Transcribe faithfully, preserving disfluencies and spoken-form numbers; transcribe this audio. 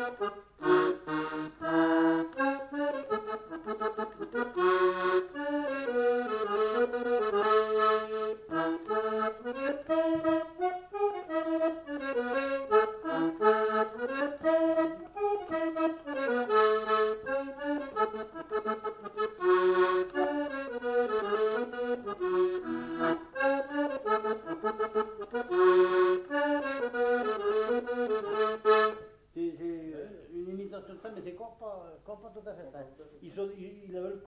C'est une imitation de ça, mais c'est encore pas, encore pas tout à fait ça. Ils sont, ils, ils avaient le